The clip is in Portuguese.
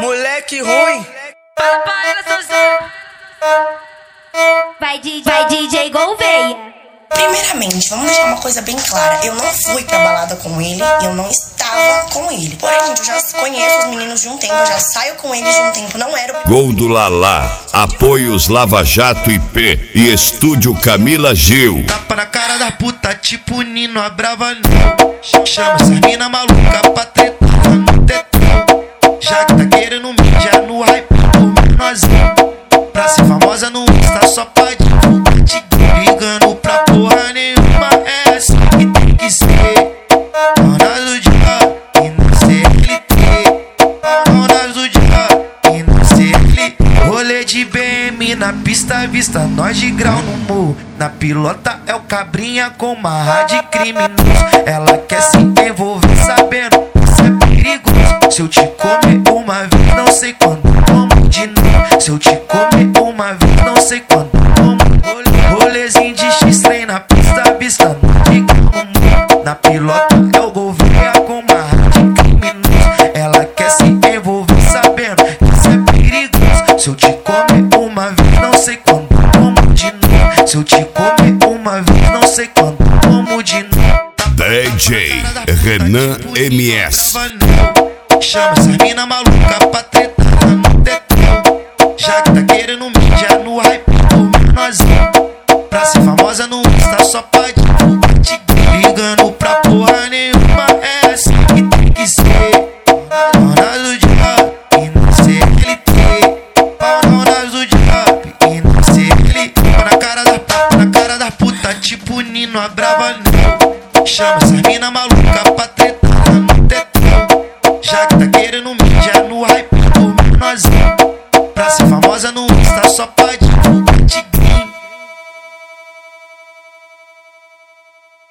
Moleque ruim. Fala pra ela, seu Zé. Vai DJ Gouveia. Primeiramente, vamos deixar uma coisa bem clara. Eu não fui pra balada com ele, eu não estava com ele. Porém, gente, eu já conheço os meninos de um tempo, eu já saio com eles de um tempo, não era o... Gol do Lalá, apoios Lava Jato IP e Estúdio Camila Gil. Tapa na cara da puta, tipo Nino, a brava não. Chama essa mina maluca pra tretar no tetão. Já que tá querendo mídia no hype do menorzinho. Pra ser famosa no Insta só pra divulgar, te ligando pra porra nenhuma. É assim que tem que ser. Dona do dia e não CLT. Dona do dia e não CLT. Rolê de BM na pista, vista nós de grau no morro. Na pilota é o cabrinha com marra de criminoso. Ela quer se envolver sabendo que isso é perigoso. Se eu te comer uma vez, não sei quando como de novo. Se eu te comer uma vez, não sei quando como. Rolezinho de X-Trem na pista, vista de grau no morro. Na pilota é o Gouveia com marra de criminoso. Ela quer se envolver sabendo que isso é perigoso. Se eu te comer uma vez, não sei quando como de novo. Se eu te comer uma vez, não sei quando como de novo. DJ Renan MS. Chama essa mina maluca pra tretar no tetão. Já que tá querendo mídia no hype do menorzinho. Pra ser famosa no Insta só pra divulgar, te ligando pra porra nenhuma. É assim que tem que ser. Dona do dia e não CLT. Dona do dia e não CLT. Na cara da puta, tipo Nino, a brava não. Chama essa mina maluca pra tretar no tetão. Já que tá querendo mídia no hype do menorzinho. Pra ser famosa no Insta só pra divulgar, te